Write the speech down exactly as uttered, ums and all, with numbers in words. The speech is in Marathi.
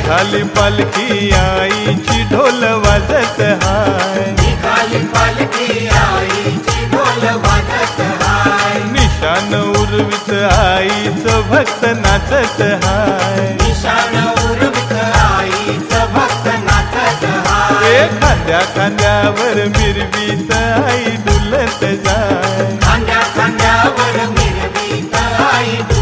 निघाली पालखी आईची ढोल वाजत हाय, निघाली पालखी आईची ढोल वाजत हाय, निशान उर्वित आईचं भक्त नाचत हाय, निशान उर्वित आईचं भक्त नाचत हाय, ए खांद्या खांद्यावर मिरवीत आई डुलत जाय, खांद्या खांद्यावर मिरवीत आई